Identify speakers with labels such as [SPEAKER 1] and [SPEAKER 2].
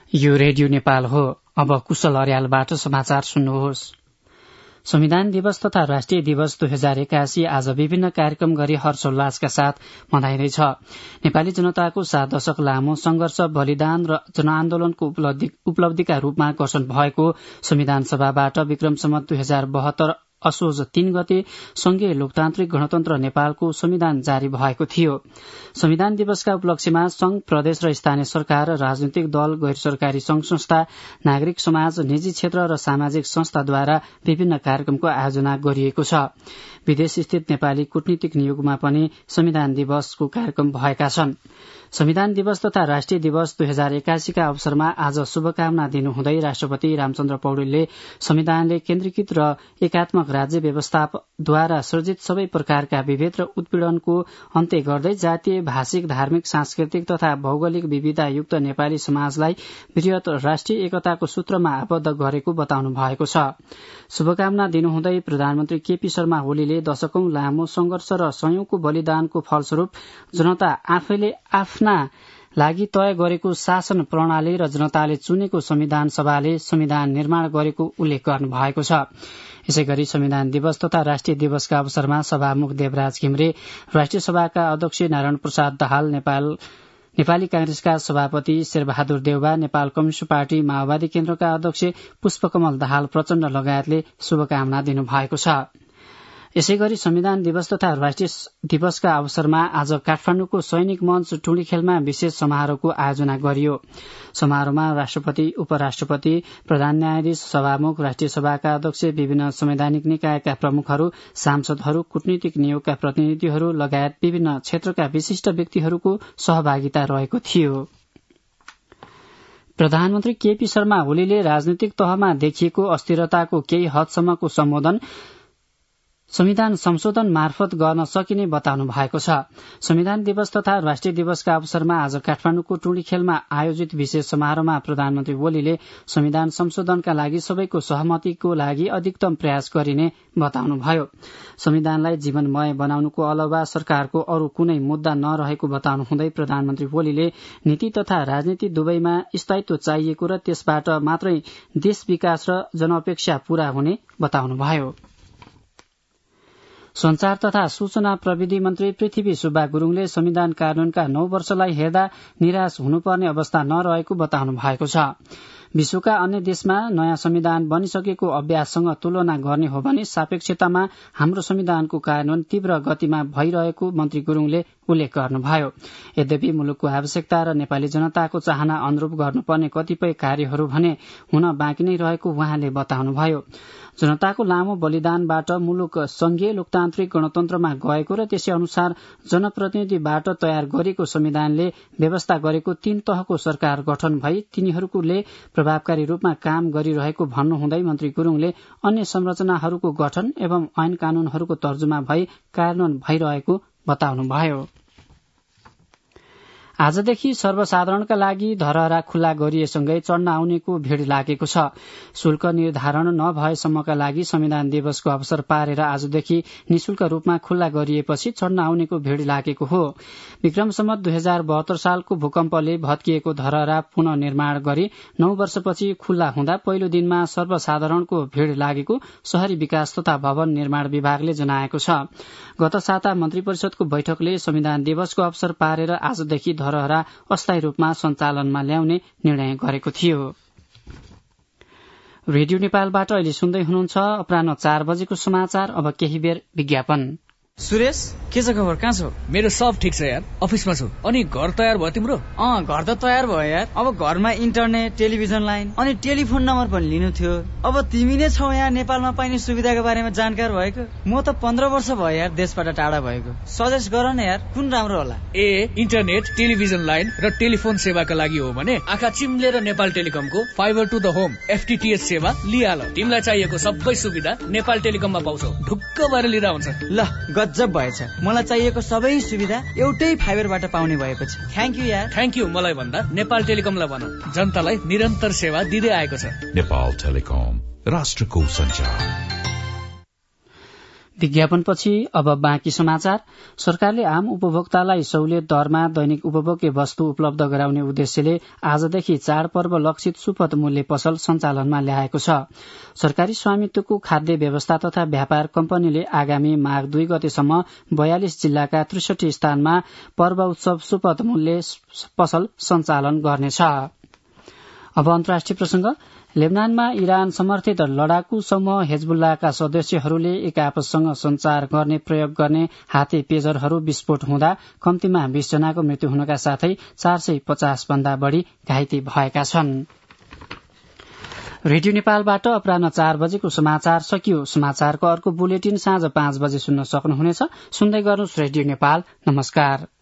[SPEAKER 1] यो रेडियो नेपाल हो। अब कुशल अर्यालबाट समाचार सुन्नुहोस्। संविधान दिवस तथा राष्ट्रिय दिवस 2081 आज विभिन्न कार्यक्रम गरी हर्षोल्लासका साथ मनाइँदैछ। नेपाली जनताको 7 दशक लामो संघर्ष, बलिदान र जनआन्दोलनको उपलब्धिका रूपमा गठन भएको संविधान सभाबाट विक्रम सम्वत 2072 असोज 3 गते संघीय लोकतान्त्रिक गणतन्त्र नेपालको संविधान जारी भएको थियो। संविधान दिवसका उपलक्ष्यमा संघ, प्रदेश र स्थानीय सरकार, राजनीतिक दल, गैर सरकारी संघ संस्था, नागरिक समाज, निजी क्षेत्र र सामाजिक संस्थाद्वारा विभिन्न कार्यक्रमको आयोजना गरिएको छ। विदेश स्थित नेपाली कूटनीतिक नियोगमा पनि संविधान दिवसको कार्यक्रम भएका छन्। संविधान दिवस तथा राष्ट्रिय दिवस 2081 का अवसरमा आज शुभकामना दिनुहुँदै राष्ट्रपति रामचन्द्र पौडेलले संविधानले केन्द्रीकृत र एकात्मक राज्य व्यवस्थाद्वारा सृजित सबै प्रकारका विभेद र उत्पीड़नको अन्त्य गर्दै जातीय, भाषिक, धार्मिक, सांस्कृतिक तथा भौगोलिक विविधतायुक्त नेपाली समाजलाई वृहत राष्ट्रिय एकताको सूत्रमा आबद्ध गरेको बताउनु भएको छ। शुभकामना दिनुहुँदै प्रधानमन्त्री केपी शर्मा ओलीले दशकौं लामो संघर्ष र सयौंको बलिदानको फलस्वरूप जनता आफैले आफ्ना लागि तय गरेको शासन प्रणाली र जनताले चुनेको संविधान सभाले संविधान निर्माण गरेको उल्लेख गर्नु भएको छ। यसैगरी संविधान दिवस तथा राष्ट्रिय दिवसका अवसरमा सभामुख देवराज घिमिरे, राष्ट्रिय सभाका अध्यक्ष नारायण प्रसाद दाहाल, नेपाली कांग्रेसका सभापति शेरबहादुर देउवा, नेपाल कम्युनिष्ट पार्टी माओवादी केन्द्रका अध्यक्ष पुष्पकमल दाहाल प्रचण्ड लगायतले शुभकामना दिनुभएको छ। यसैगरी संविधान दिवस तथा राष्ट्रिय दिवसका अवसरमा आज काठमाडौँको सैनिक मञ्च टुँडीखेलमा विशेष समारोहको आयोजना गरियो। समारोहमा राष्ट्रपति, उपराष्ट्रपति, प्रधान न्यायाधीश, सभामुख, राष्ट्रिय सभाका अध्यक्ष, विभिन्न संवैधानिक निकायका प्रमुखहरू, सांसदहरू, कूटनीतिक नियोगका प्रतिनिधिहरू लगायत विभिन्न क्षेत्रका विशिष्ट व्यक्तिहरूको सहभागिता रहेको थियो। प्रधानमन्त्री केपी शर्मा ओलीले राजनीतिक तहमा देखिएको अस्थिरताको केही हदसम्मको सम्बोधन संविधान संशोधन मार्फत गर्न सकिने बताउनु भएको छ। संविधान दिवस तथा राष्ट्रिय दिवसका अवसरमा आज काठमाडौँको टुँडीखेलमा आयोजित विशेष समारोहमा प्रधानमन्त्री ओलीले संविधान संशोधनका लागि सबैको सहमतिको लागि अधिकतम प्रयास गरिने बताउनुभयो। संविधानलाई जीवनमय बनाउनुको अलावा सरकारको अरू कुनै मुद्दा नरहेको बताउनु हुँदै प्रधानमन्त्री ओलीले नीति तथा राजनीति दुवैमा स्थायित्व चाहिएको र त्यसबाट मात्रै देश विकास र जनअपेक्षा पूरा हुने बताउनुभयो। संचार तथा सूचना प्रविधि मन्त्री पृथ्वी सुब्बा गुरूङले संविधान कानूनका 9 वर्षलाई हेर्दा निराश हुनुपर्ने अवस्था नरहेको बताउनु भएको छ। विश्वका अन्य देशमा नयाँ संविधान बनिसकेको अभ्याससँग तुलना गर्ने हो भने सापेक्षतामा हाम्रो संविधानको कार्यान्वयन तीव्र गतिमा भइरहेको मन्त्री गुरूङले उल्लेख गर्नुभयो। यद्यपि मुलुकको आवश्यकता र नेपाली जनताको चाहना अनुरूप गर्नुपर्ने कतिपय कार्यहरू भने हुन बाँकी नै रहेको उहाँले बताउनुभयो। जनताको लामो बलिदानबाट मुलुक संघीय लोकतान्त्रिक गणतन्त्रमा गएको र त्यसै अनुसार जनप्रतिनिधिबाट तयार गरिएको संविधानले व्यवस्था गरेको 3 तहको सरकार गठन भई तिनीहरूले प्रभावकारी रूपमा काम गरिरहेको भन्नुहुँदै मन्त्री गुरूङले अन्य संरचनाहरूको गठन एवं ऐन कानूनहरूको तर्जुमा भई कार्यान्वयन भइरहेको बताउनुभयो। आजदेखि सर्वसाधारणका लागि धरहरा खुल्ला गरिएसँगै चढ्न आउनेको भीड़ लागेको छ। शुल्क निर्धारण नभएसम्मका लागि संविधान दिवसको अवसर पारेर आजदेखि निशुल्क रूपमा खुल्ला गरिएपछि चढ्न आउनेको भीड़ लागेको हो। विक्रम सम्वत 2072 सालको भूकम्पले भत्किएको धरहरा पुनः निर्माण गरी 9 वर्षपछि खुल्ला हुँदा पहिलो दिनमा सर्वसाधारणको भीड़ लागेको शहरी विकास तथा भवन निर्माण विभागले जनाएको छ। गत साता मन्त्री परिषदको बैठकले संविधान दिवसको अवसर पारेर आजदेखि धरहरा अस्थायी रूपमा सञ्चालनमा ल्याउने निर्णय गरेको थियो। रेडियो नेपालबाट अहिले सुन्दै हुनुहुन्छ अपराह्न 4 बजेको समाचार। अब केही बेर विज्ञापन।
[SPEAKER 2] सुरेश, के छ खबर? कहाँ छौ?
[SPEAKER 3] मेरो सब ठिक छ यार, अफिसमा छु। अनि घर तयार भयो तिम्रो?
[SPEAKER 2] घर त तयार भयो यार। अब घरमा इन्टरनेट, टेलिभिजन लाइन अनि टेलिफोन नम्बर पनि लिनु थियो। अब तिमी नै छौ यहाँ नेपालमा पाइने सुविधाको बारेमा जानकार भएको। म त 15 वर्ष भयो यार देशबाट टाढा भएको। सजेस्ट गर न यार, कुन राम्रो होला?
[SPEAKER 3] इन्टरनेट, टेलिभिजन लाइन र टेलिफोन सेवाका लागि हो भने आँखा चिम्लेर नेपाल टेलिकमको fibre to the home FTTH सेवा लिहाल। तिमीलाई चाहिएको सबै सुविधा नेपाल टेलिकममा पाउँछौ। ढुक्क भएर लिँदा हुन्छ।
[SPEAKER 2] ल गजब भएछ, मलाई चाहिएको सबै सुविधा एउटै फाइबरबाट पाउने भएपछि। थ्याङ्क यू यार।
[SPEAKER 3] थ्याङ्क यू मलाई भन्दा नेपाल टेलिकमलाई भन, जनतालाई निरन्तर सेवा दिँदै आएको छ।
[SPEAKER 4] नेपाल टेलिकम, राष्ट्रको सञ्चार।
[SPEAKER 1] विज्ञापनपछि अब बाँकी समाचार। सरकारले आम उपभोक्तालाई सहुलियत दरमा दैनिक उपभोग्य वस्तु उपलब्ध गराउने उद्देश्यले आजदेखि चाडपर्व लक्षित सुपथ मूल्य पसल सञ्चालनमा ल्याएको छ। सरकारी स्वामित्वको खाद्य व्यवस्था तथा व्यापार कम्पनीले आगामी माघ 2 गतेसम्म 42 जिल्लाका 63 स्थानमा पर्व उत्सव सुपथ मूल्य पसल सञ्चालन गर्नेछ। अब अन्तर्राष्ट्रिय प्रसंग। लेबनानमा इरान समर्थित लडाकु समूह हेजबुल्लाका सदस्यहरूले एक आपससँग संचार गर्ने प्रयोग गर्ने हाते पेजरहरू विस्फोट हुँदा कम्तीमा 20 जनाको मृत्यु हुनका साथै 450 भन्दा बढ़ी घाइते भएका छन्। रेडियो नेपालबाट अपराह्न 4 बजेको समाचार सकियो। समाचारको अर्को बुलेटिन साँझ 5 बजे सुन्न सक्नुहुनेछ। सुन्दै गर्नुहोस् रेडियो नेपाल। नमस्कार।